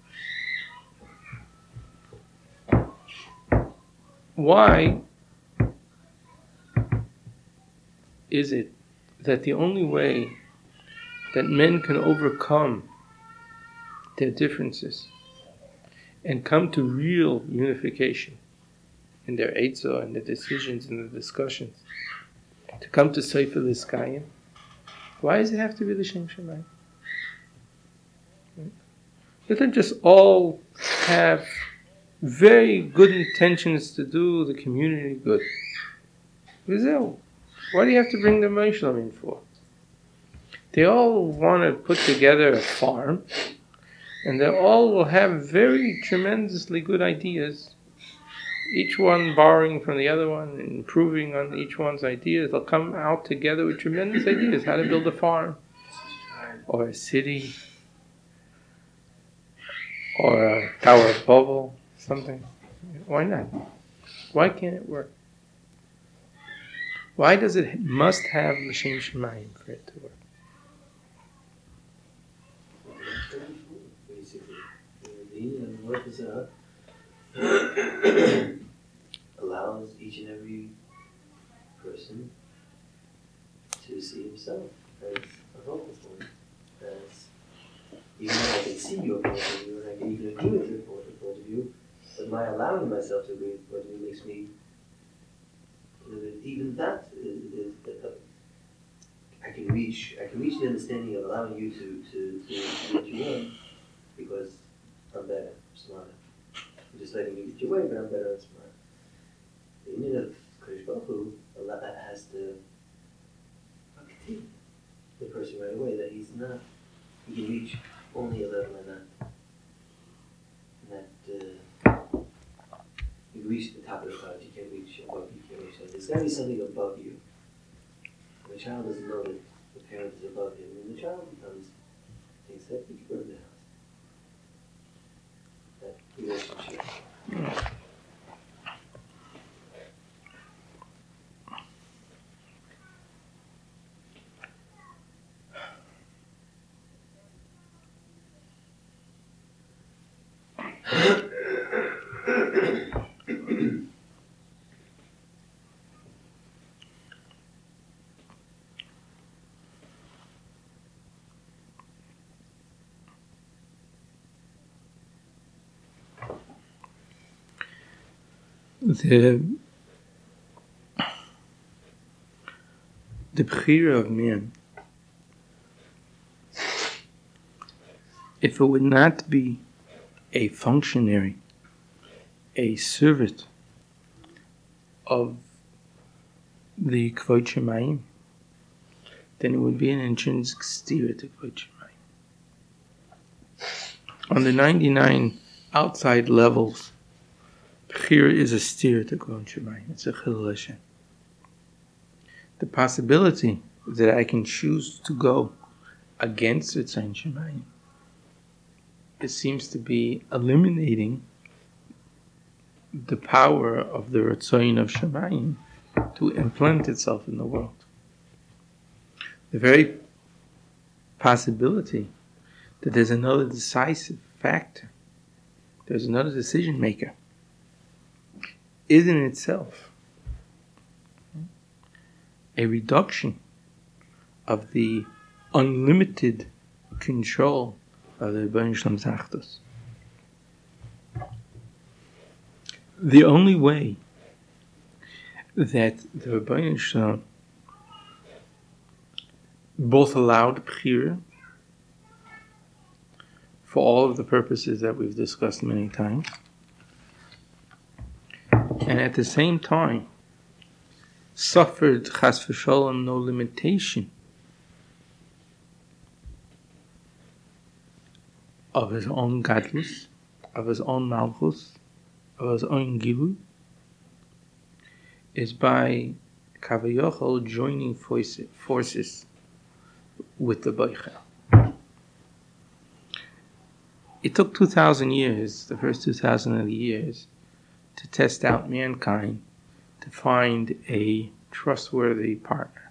Why is it that the only way that men can overcome their differences and come to real unification in their eitzah and their decisions and the discussions, to come to Sefer L'Iskayim? Why does it have to be the L'Shem Shemayim? Let them just all have very good intentions to do the community good. Why do you have to bring the Moshe in for? They all want to put together a farm, and they all will have very tremendously good ideas, each one borrowing from the other one, and improving on each one's ideas. They'll come out together with tremendous ideas, how to build a farm, or a city, or a Tower of Babel, something. Why not? Why can't it work? Why does it must have L'Shem Shemayim for it to work? Basically, and what is up allows each and every person to see himself as a focal point, as even though I can see your point of view and I can even agree with your point of view, but my allowing myself to agree with your point of view makes me, you know, even that is, is uh, I can reach I can reach the understanding of allowing you to, to, to do what you want because I'm better, smarter. I'm just letting you get your way, but I'm better and smart. The union of Kodesh Baruch Hu has to continue the person right away, that he's not, he can reach only a level in that, in that, uh, you reach the top of the cloud, you can't reach above, you can't reach that. There's got to be something above you. And the child doesn't know that the parent is above him, and the child becomes, thinks that he can burn the house. That relationship. The the bechira of man, if it would not be a functionary, a servant of the Kvod Shemayim, then it would be an intrinsic steer to Kvod Shemayim. On the ninety-nine outside levels, Bechira is a steer to Kvod Shemayim. It's a Chilul Hashem. The possibility that I can choose to go against Ritzayin Shemayim, it seems to be eliminating the power of the Ritzayin of Shemayim to implant itself in the world. The very possibility that there's another decisive factor, there's another decision maker, is in itself a reduction of the unlimited control of the Rebbeinu Shalom Zachdus. The only way that the Rebbeinu Shalom both allowed Bechira for all of the purposes that we've discussed many times, and at the same time suffered chas v'sholem no limitation of his own gadlus, of his own malchus, of his own gilu, is by Kavayochel joining forces with the Boichel. It took two thousand years, the first two thousand of the years, to test out mankind to find a trustworthy partner.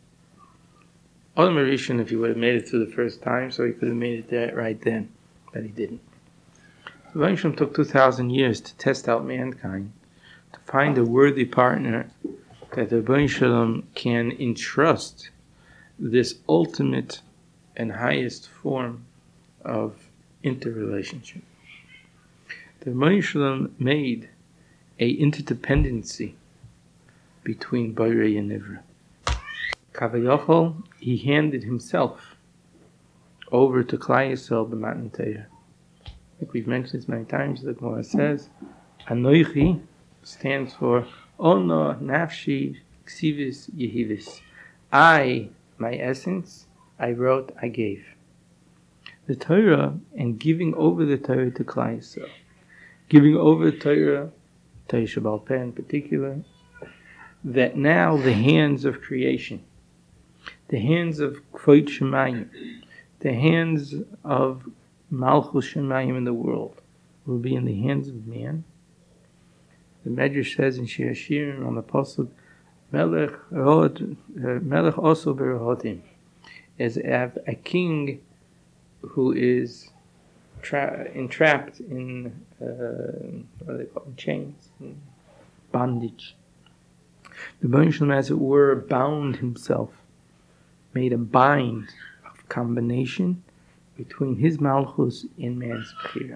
Adam Rishon, if he would have made it through the first time, so he could have made it there right then, but he didn't. The Rebbeinu took two thousand years to test out mankind, to find a worthy partner that the Rebbeinu can entrust this ultimate and highest form of interrelationship. The Rebbeinu made a interdependency between Borei and Nivra. Kavayochel, he handed himself over to Klal Yisrael b'Matan Torah. I think we've mentioned this many times. The Gemara says, Anoichi stands for Ono Nafshi Ksivis Yehivis. I, my essence, I wrote, I gave. The Torah and giving over the Torah to Klal Yisrael, giving over the Torah, Torah Shebaal Peh in particular, that now the hands of creation, the hands of Kvod Shemayim, the hands of Malchus Shemayim in the world will be in the hands of man. The Medrash says in Shir Hashirim on the pasuk, Melech Rod, Melech also berohotim, as a king who is tra- entrapped in uh, what are they called, chains, in bondage. The Rebbeinu Shalom, as it were, bound himself, made a bind of combination between his malchus and man's bechira.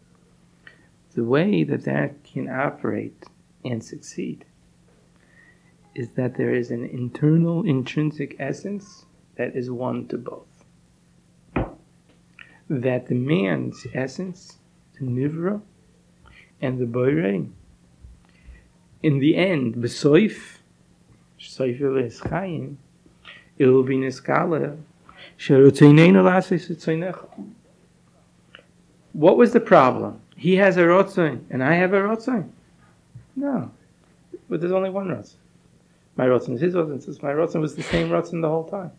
The way that that can operate and succeed is that there is an internal intrinsic essence that is one to both. That the man's essence, the nivra, and the Boirei. In the end, B'soif, Soifer Eschayim, it will be Niskala, Sherotzeineinu Lasis Etzeinecha. What was the problem? He has a Rotzein, and I have a Rotzein. No, but there's only one Rotzein. My Rotzein is his Rotzein, since my Rotzein was the same Rotzein the whole time.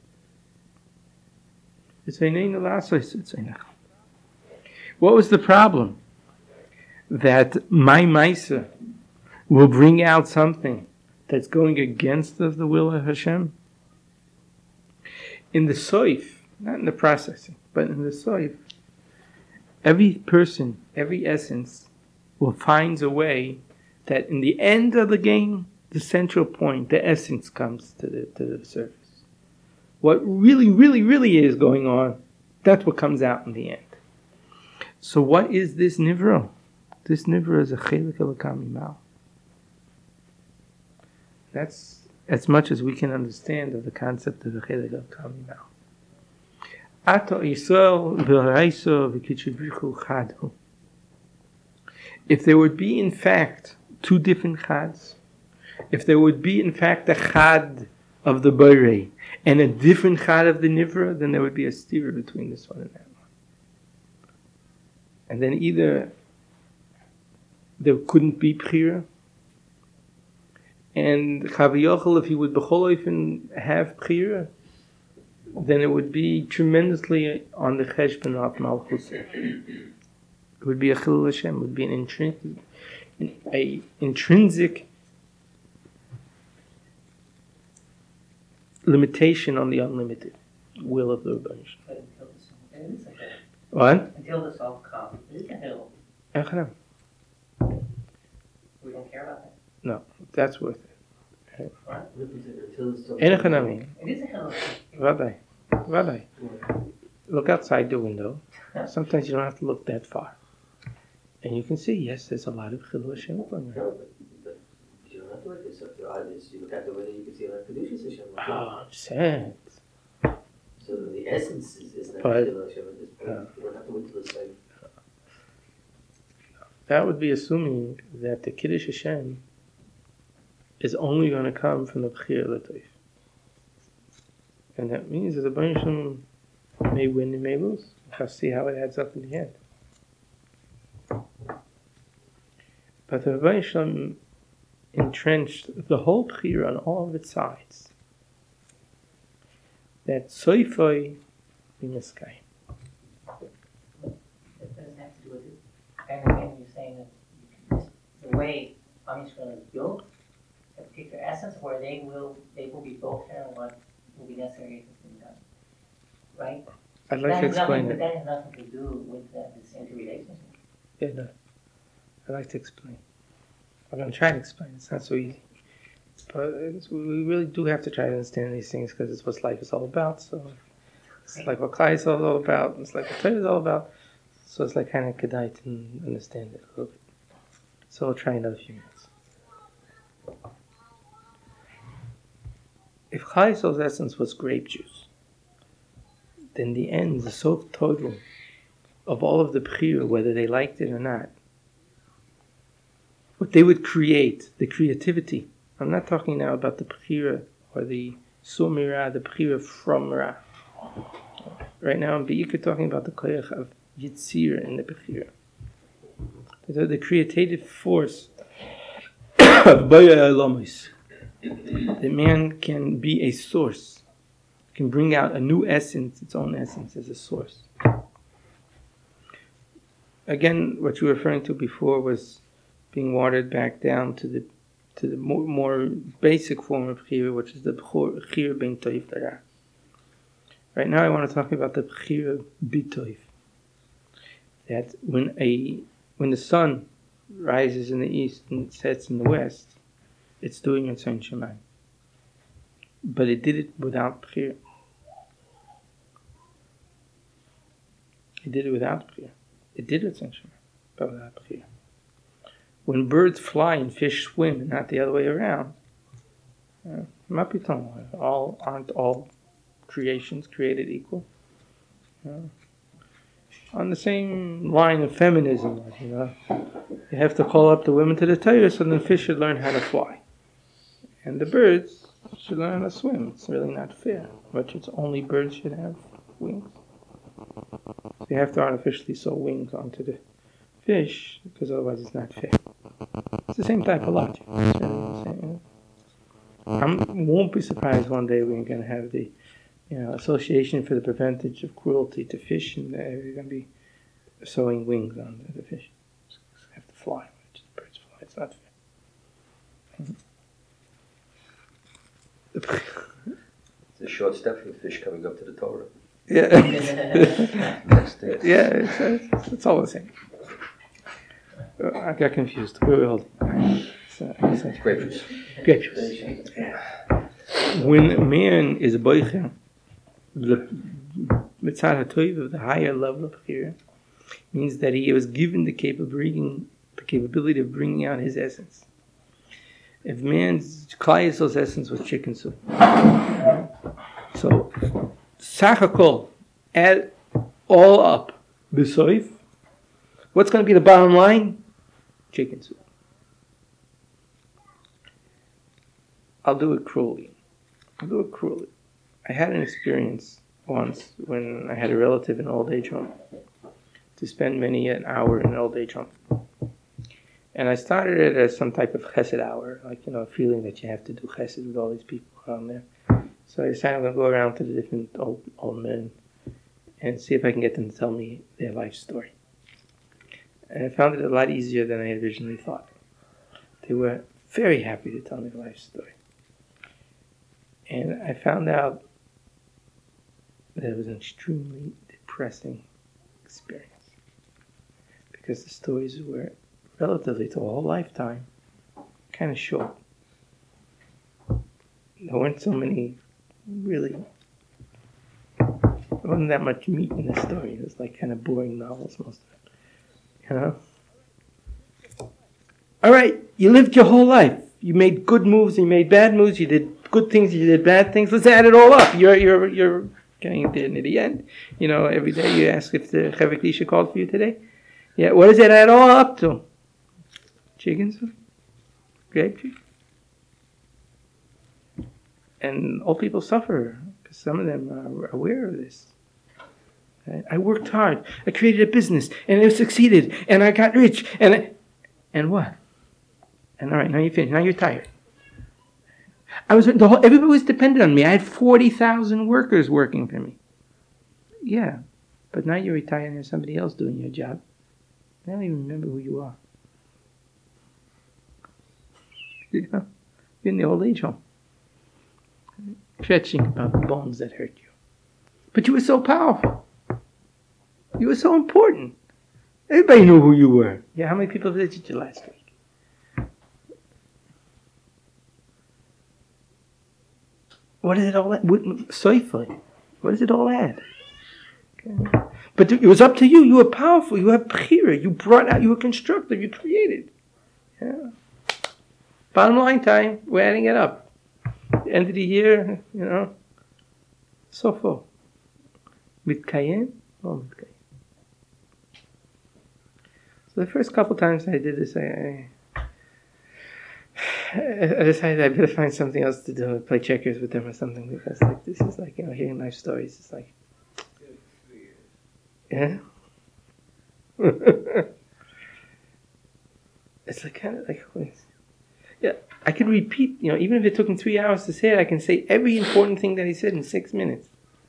What was the problem? That my Maisa will bring out something that's going against the, the will of Hashem. In the soif, not in the processing, but in the soif, every person, every essence will find a way that in the end of the game, the central point, the essence comes to the, to the surface. What really, really, really is going on, that's what comes out in the end. So what is this nivra? This nivra is a chelik elokam mimal. That's as much as we can understand of the concept of the chelik elokam mimal. Ato Yisrael v'raiso v'kitchibrichu chadu. If there would be in fact two different chads, if there would be in fact a chad of the Boirei and a different chad of the nivra, then there would be a stira between this one and that one. And then either there couldn't be Bechira, and Chavi Yochel, if he would b'chol have Bechira, then it would be tremendously on the cheshbon of Malchus. It would be a Chilul Hashem, it would be an intrinsic, a intrinsic limitation on the unlimited will of the Rebbeinu Shalom. But until the soul, it is a hill. What? Until the soul comes, it is a hill. Echanam. We don't care about that. No, that's worth it. What? Until the soul- Enochanami. It is a hill. Vadai. Vadai. Look outside the window. Sometimes you don't have to look that far. And you can see, yes, there's a lot of Chilul Hashem going on. No, but, but you don't have to look this up. Your eyes, you look out the window, you can see a lot of Kedushas Hashem. Oh, sad. So the essence is, is not But- Kedushas Hashem at this point. Yeah. You don't have to wait till the same. That would be assuming that the Kiddush Hashem is only going to come from the Bechira L'Toif. And that means that the Rebbeinu Shalom may win and may lose. We'll see how it adds up in the end. But the Rebbeinu Shalom entrenched the whole Bechira on all of its sides. That Soifoi B'Miskai. It doesn't have to do with it. And again, you're saying that you can- the way Am Yisrael is built, a particular essence where they will they will be both here and what will be necessary to be done. Right? I'd like that to has nothing, explain but it. that has nothing to do with uh, this interrelationship. Yeah, no. I'd like to explain. I'm going to try to explain. It's not so easy. But it's, we really do have to try to understand these things because it's what life is all about. So it's like what Klai is all about. It's like what Torah is all about. So it's like kind of kedai to understand it a little bit. So I'll try another few minutes. If Klai Yisrael's essence was grape juice, then the end, the sof total of all of the Bechira, whether they liked it or not, what they would create, the creativity. I'm not talking now about the Bechira or the Sumira, the Bechira from Ra. Right now I'm Be'ikah talking about the Koyach of Yitzir in the Bechira. The, the creative force of Baya Elamis. The man can be a source, can bring out a new essence, its own essence as a source. Again, what you were referring to before was being watered back down to the to the more, more basic form of Bechira, which is the Bechira ben Toif Dara. Right now I want to talk about the Bechira b'Toif. That when a when the sun rises in the east and sets in the west, it's doing its own Shemayim. But it did it without Bechira. It did it without Bechira. It did its own Shemayim, but without Bechira. When birds fly and fish swim and not the other way around, uh, all aren't all creations created equal. Uh, on the same line of feminism, you know. You have to call up the women to the Torah so the fish should learn how to fly. And the birds should learn how to swim. It's really not fair. But it's only birds should have wings. You have to artificially sew wings onto the fish because otherwise it's not fair. It's the same type of logic. It's really the same. I won't be surprised one day we're going to have the you know, Association for the Prevention of Cruelty to Fish, and they're going to be sewing wings on the fish. They have to fly. Just birds fly. It's not fair. It's a short step for the fish coming up to the Torah. Yeah. Next day. Yeah, it's, it's, it's all the same. I got confused. Where were we holding? So, so, Grape juice. grape juice. When a man is a boicher, the mitzvah hatoiv, the higher level of here, means that he was given the capability, the capability of bringing out his essence. If man's Klal Yisrael's essence was chicken soup, so sachakol, add all up, b'soif, what's going to be the bottom line? Chicken soup. I'll do it cruelly. I'll do it cruelly. I had an experience once when I had a relative in an old age home to spend many an hour in an old age home. And I started it as some type of chesed hour, like, you know, a feeling that you have to do chesed with all these people around there. So I decided I'm going to go around to the different old, old men and see if I can get them to tell me their life story. And I found it a lot easier than I originally thought. They were very happy to tell me their life story. And I found out that it was an extremely depressing experience because the stories were relatively to a whole lifetime kind of short. There weren't so many really, there wasn't that much meat in the story. It was like kind of boring novels most of it, you know? All right, you lived your whole life. You made good moves, you made bad moves, you did good things, you did bad things. Let's add it all up. You're you're you're getting to the end. You know, every day you ask if the Chevik Lisha called for you today. Yeah, what does it add all up to? Chicken soup? Grape juice? And old people suffer because some of them are aware of this. I worked hard. I created a business and it succeeded and I got rich and I, and what? And all right, now you finished. Now you're tired. I was the whole. Everybody was dependent on me. I had forty thousand workers working for me. Yeah, but now you're retired and there's somebody else doing your job. I don't even remember who you are. You know, you're in the old age home, stretching about the bones that hurt you. But you were so powerful. You were so important. Everybody knew who you were. Yeah, how many people visited you last week? What does it all add? Soifly. What does it all add? Okay. But it was up to you. You were powerful. You were bechira. You brought out. You were constructive. You created. Yeah. Bottom line time. We're adding it up. The end of the year, you know. So full. Mitkayem. Oh, mitkayem. So the first couple times I did this, I. I I decided I better find something else to do, play checkers with them or something, because like this is like, you know, hearing life stories. It's like, yeah. It's like kind of like, yeah. I could repeat, you know, even if it took him three hours to say it, I can say every important thing that he said in six minutes.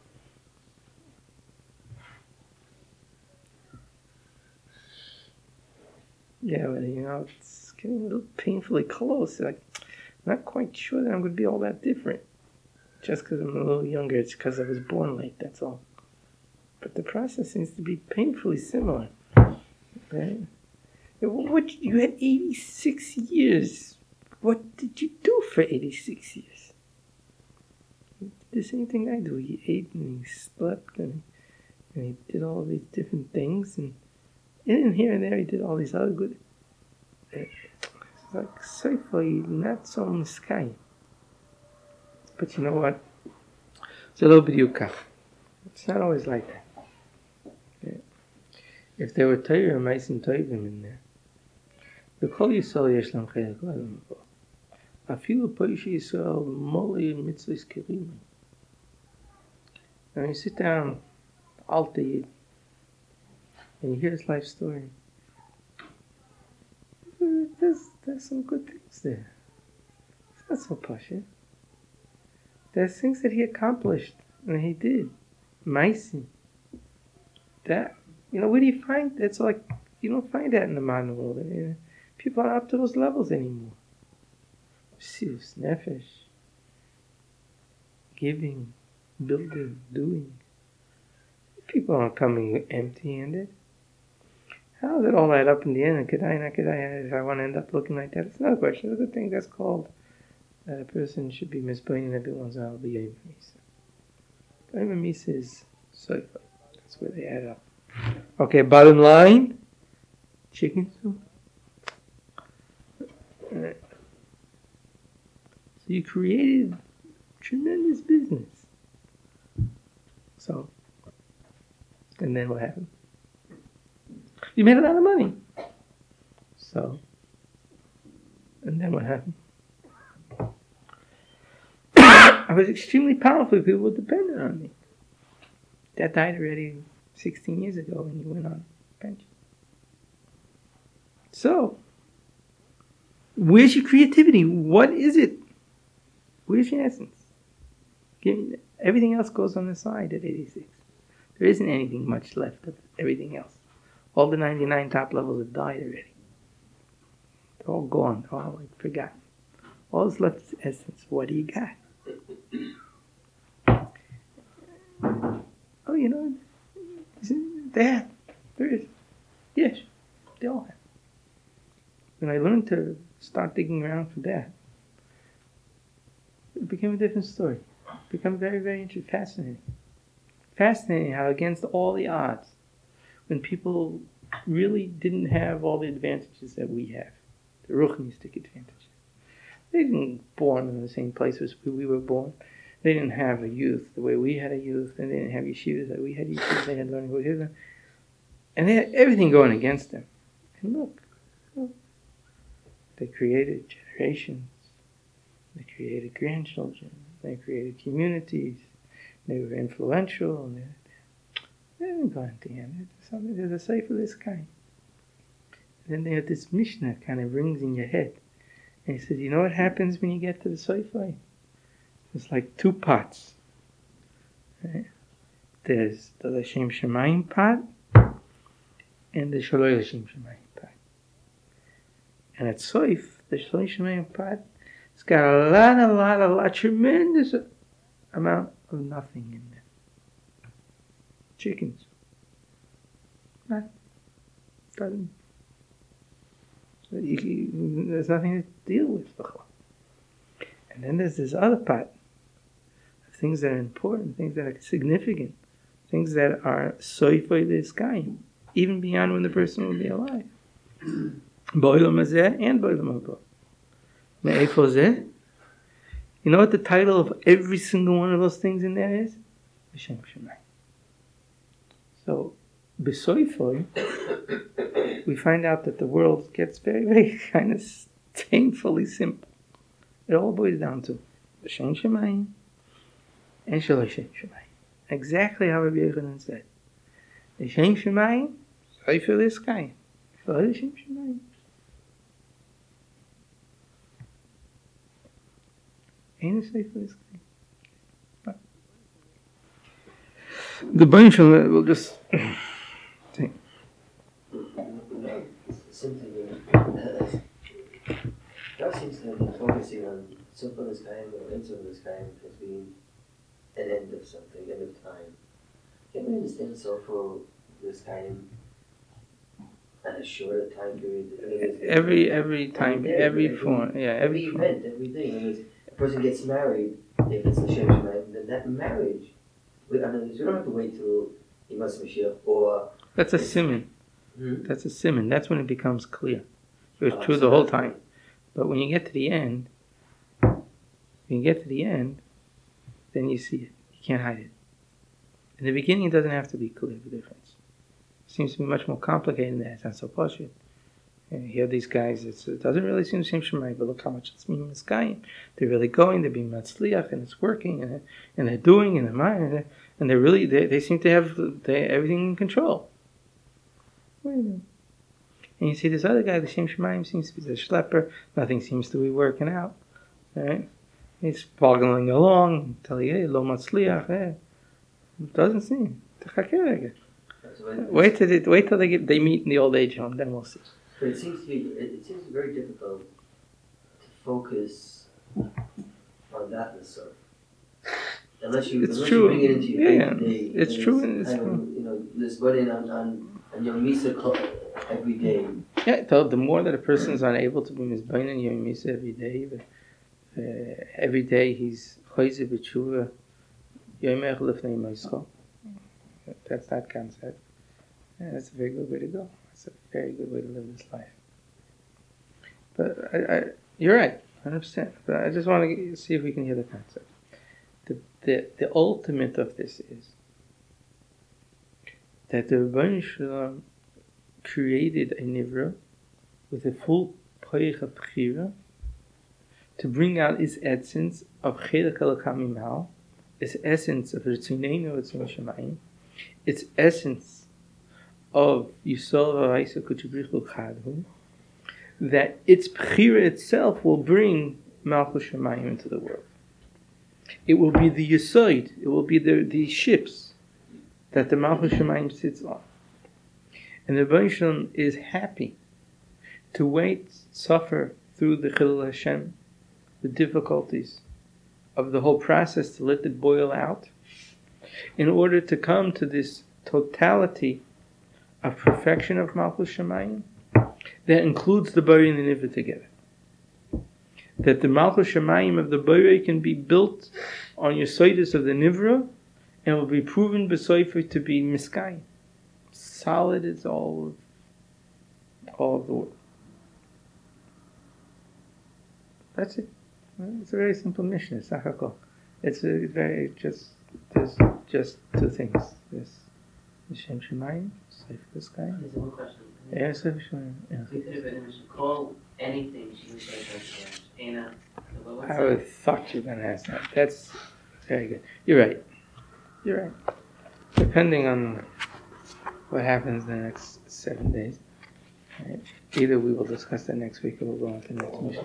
Yeah, but you know, it's getting a little painfully close. Like, I'm not quite sure that I'm going to be all that different. Just because I'm a little younger, it's because I was born late, that's all. But the process seems to be painfully similar. Right? What, you had eighty-six years. What did you do for eighty-six years? You did the same thing I do. He ate and he slept and, and he did all these different things. And, and here and there he did all these other good... It's like, certainly not so in the sky. But you know what? It's a little bit yukach. It's not always like that. Yeah. if there were Torah and Maisim Tovim in there, the Kol Yisrael Yesh Lam Chelek L'Adam Bo. Afilu Poishi Yisrael Moli Mitzvahs Kerim. And you sit down, Alta Yid, and you hear his life story. There's, there's some good things there. It's not so pasha. There's things that he accomplished and he did. Maisim. That, you know, where do you find that's like, you don't find that in the modern world. I mean, people aren't up to those levels anymore. Serious nefesh. Giving, building, doing. People aren't coming empty handed. How does it all add up in the end? And could I, not could I, if I want to end up looking like that? It's another question. There's a thing that's called that a person should be misbehaving every once in a while. Be Yom Misa. Yom Misa is soifa. That's where they add up. Okay, bottom line, chicken soup. Right. So you created tremendous business. So, and then what happened? You made a lot of money. So, and then what happened? I was extremely powerful. People were dependent on me. That died already sixteen years ago when you went on pension. So, where's your creativity? What is it? Where's your essence? Give me, everything else goes on the side at eighty-six. There isn't anything much left of everything else. All the ninety-nine top levels have died already. They're all gone. They're all like forgotten. All that's left is essence. What do you got? Oh, you know, they have. There is. Yes, they all have. When I learned to start digging around for that, it became a different story. It became very, very interesting, fascinating. Fascinating how against all the odds, when people really didn't have all the advantages that we have, the Ruchnistic advantages. They didn't born in the same place as we were born. They didn't have a youth the way we had a youth, and they didn't have yeshivas that we had yeshivas. They had learning what was and they had everything going against them. And look, look, they created generations. They created grandchildren. They created communities. They were influential. And they, they didn't go at the end. There's something. There's a say for this kind. And then they have this Mishnah kind of rings in your head. And he says, you know what happens when you get to the Soifai? It's like two pots. Right? There's the Lashem Shemayim pot and the Shaloi Lashem Shemayim pot. And at Soif, the Shaloi Shemayim pot, it's got a lot, a lot, a lot, tremendous amount of nothing in there. Chickens. Not, doesn't. You, you, there's nothing to deal with. And then there's this other pot of things that are important, things that are significant, things that are soifoi l'iskai, even beyond when the person will be alive. Bo'olam hazeh and bo'olam haba. Me'eifo zeh. You know what the title of every single one of those things in there is? B'shem Shemayim. So, b'soifoi, we find out that the world gets very, very kind of painfully simple. It all boils down to B'shem Shemayim and Shelo Shem Shemayim. Exactly how Rabbi Yochanan said. B'shem Shemayim, Sofer l'Iskayim. Shelo Shem Shemayim. Ain't it Sofer l'Iskayim? The bunch of it will just think. Simply, uh, God seems to have been focusing on Sofer l'Iskayim or Ein Sofer l'Iskayim as being an end of something, end of time. Can we understand Sofer l'Iskayim at a shorter time period? Every every time, every, every form, yeah, every, every form. event, everything. In other words, a person gets married, if it's L'Shem Shemayim, then that marriage, we, in other words, we don't have to wait till Yimas Mashiach or... That's a simon. Hmm? That's a simon. That's when it becomes clear. It was Oh, true so the whole that's- time. But when you get to the end, when you get to the end, then you see it. You can't hide it. In the beginning, it doesn't have to be clear, the difference. seems to be much more complicated than that. It's not so posh. And you have these guys, it's, it doesn't really seem Shem Shemayim, but look how much it's meaning this guy. They're really going, they're being matzliach, and it's working, and, and they're doing, and they're mind, and they're, and they're really, they, they seem to have they, everything in control. Wait a minute. And you see this other guy, the Shem Shemayim, seems to be the schlepper, nothing seems to be working out. Right? He's boggling along, tell you, hey, lo matzliach, eh. It doesn't seem. Wait till they, wait till they get they meet in the old age home, then we'll see. But it seems to be it, it seems very difficult to focus on that in the surf. Unless you, it's unless true. you bring it into your Yeah, day-to-day. it's and true. It's And it's kind of, true. you know, this burden on on, on your misa clock every day. Yeah, the, the more that a person is unable to be mizbain and yom misa every day, uh, every day he's chayze b'tshuva yom ech lefnei moischo. That's that concept. Yeah, that's a very good way to go. That's a very good way to live this life. But I, I, you're right, one hundred percent. But I just want to see if we can hear the concept. The, the, the ultimate of this is that the Rebbeinu Shalom created a nivra with a full poich of bechira to bring out its essence of chelek elokam imal, its essence of ritzuneinu etzim shemayim, its essence of Yisol v'Vaisa Kuchibrichu Chadhu, that its bechira itself will bring Malchus Shemayim into the world. It will be the Yisoid, it will be the, the ships that the Malchus Shemayim sits on. And the Rebbeinu Shalom is happy to wait, suffer through the Chilul Hashem, the difficulties of the whole process, to let it boil out, in order to come to this totality of perfection of Malchus Shemayim that includes the Bari and the Nivra together. That the Malchus Shemayim of the Bari can be built on your Yesodus of the Nivra and will be proven B'Sofer to be Miskayim. Solid as all of, all of the world. That's it. It's a very simple mission. It's Sachakol. It's a very just, there's just two things. There's the Shem Shemayim, Sefer the sky. There's one question. Yeah, Sefer Shemayim. Yeah. We could have been able to call anything Shem Shemayim, Ana. I would have thought you were going to ask that. That's very good. You're right. You're right. Depending on what happens in the next seven days. Right. Either we will discuss that next week or we'll go on to the next mission.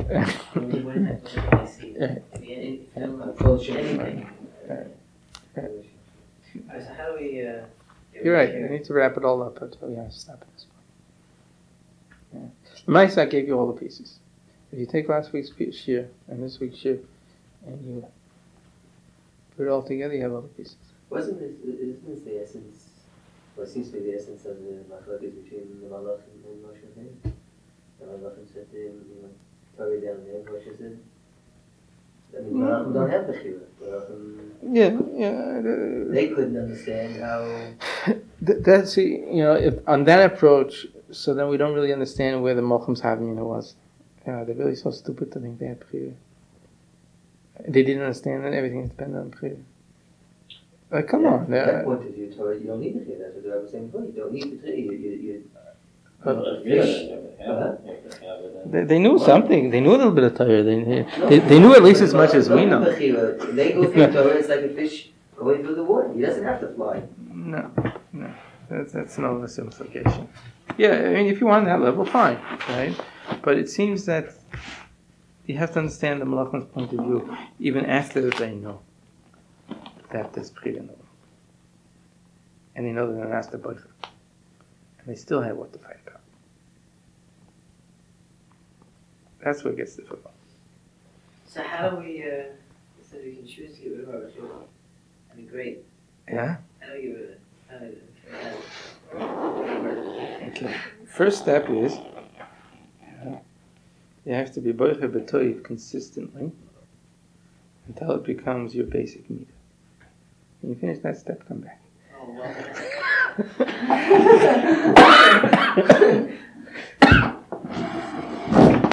Alright, so how do we, uh... You're right. We need to wrap it all up until we have to stop at this point. Yeah. Maisa gave you all the pieces. If you take last week's shir and this week's shir and you put it all together, you have all the pieces. Wasn't this, isn't this the essence, well, it seems to be the essence of the machlokes between the Malach and Moshe Rabbeinu? The Malach said to him, you know, Torah down there, Moshe said, I mean, Malachim don't have Bechira. Yeah, yeah. They couldn't understand how... Th- that's, you know, if on that approach, so then we don't really understand where the Mochem's Havmina was. Yeah, they're really so stupid to think they had Bechira. They didn't understand that everything is dependent on Bechira. Like, come yeah, on. From that point of view, Torah, you don't need Bechira. That's what I was saying before. You don't need Bechira. You, you, you, But a fish. Uh-huh. They, they knew something. They knew a little bit of Torah. They, they, they knew at least as much as we know. They go through Torah, it's like a fish going through the water. He doesn't have to fly. No, no. That's, that's no simplification. Yeah, I mean, if you want that level, fine, right? But it seems that you have to understand the Malachim's point of view even after they know that there's Bechira in the world. And they know that they're not the boyfriend. And they still have what to fight about. That's where it gets difficult. So how do we, uh, so we can choose to get rid of our Bechira? That'd be great. Yeah? How do we get rid of it? How do we, Okay. First step is uh, you have to be boicher b'toiv consistently until it becomes your basic meter. When you finish that step, come back. oh, well.